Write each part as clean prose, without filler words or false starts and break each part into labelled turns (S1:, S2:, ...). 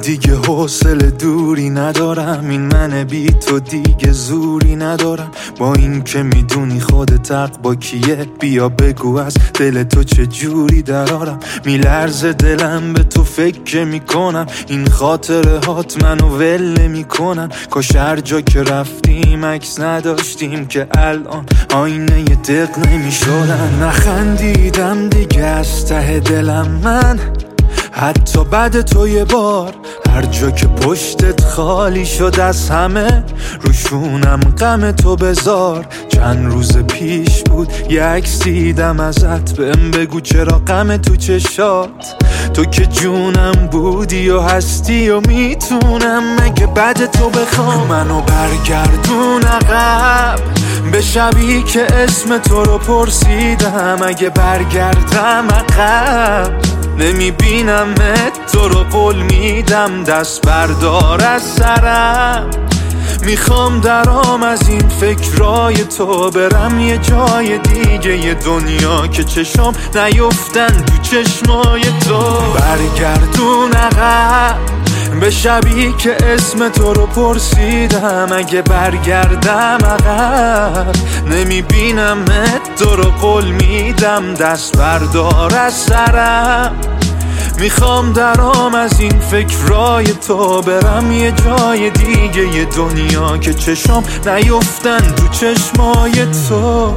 S1: دیگه حوصله دوری ندارم، این من بی تو دیگه زوری ندارم. با این که میدونی خودت حق با کیه، بیا بگو از دل تو چه جوری درارم. میلرزه دلم به تو فکر میکنم، این خاطره هات منو ول میکنن. کاش هر جا که رفتیم عکس نداشتیم که الان آینه ی دق نمیشدن. نخندیدم دیگه از ته دلم من، حتی بعد تو یه بار. هر جا که پشتت خالی شد از همه، روشونم غم تو بذار. چند روز پیش بود یه عکس دیدم ازت، بهم بگو چرا غم تو چشات. تو که جونم بودی و هستی و میتونم مگه بعد تو بخوام منو برگردون عقب به شبی که اسم تو رو پرسیدم. اگه برگردم عقب نمیبینمت، تو رو قول میدم دست بردار از سرم. میخوام درام از این فکرای تو، برم یه جای دیگه یه دنیا که چشام نیفتن تو چشمای تو. برگردون عقب به شبی که اسم تو رو پرسیدم. اگه برگردم عقب نمیبینمت، تو رو قول میدم دست بردار از سرم. میخوام درام از این فکرای تو، برم یه جای دیگه یه دنیا که چشام نیفتن تو چشمای تو.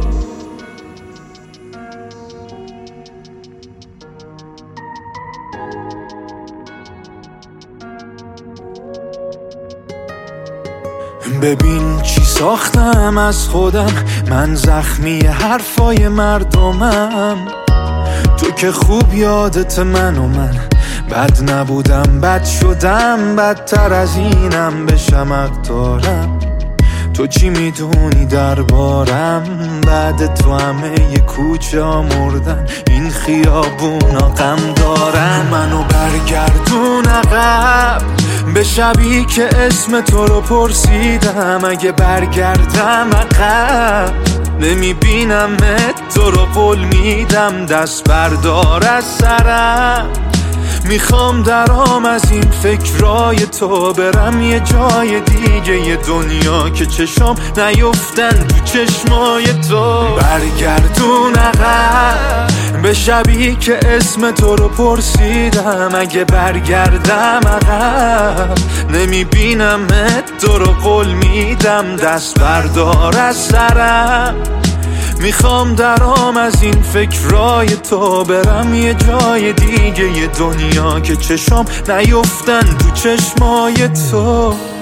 S1: ببین چی ساختم از خودم، من زخمی حرفای مردمم. تو که خوب یادت من و من بد نبودم، بد شدم، بدتر از اینم بشم اقدارم. تو چی میدونی دربارم؟ بعد تو همه ی کوچه ها مردن، این خیابونا غم دارن. منو برگردون عقب به شبی که اسم تو رو پرسیدم. اگه برگردم عقب نمیبینمت، تو رو قول میدم دست بردار از سرم. میخوام درام از این فکرای تو، برم یه جای دیگه یه دنیا که چشام نیفتن تو چشمای تو. برگردون عقب به شبی که اسم تو رو پرسیدم. اگه برگردم عقب نمیبینمت، تو رو قول میدم دست بردار از سرم. میخوام درام از این فکرای تو، برم یه جای دیگه یه دنیا که چشام نیفتن تو چشمای تو.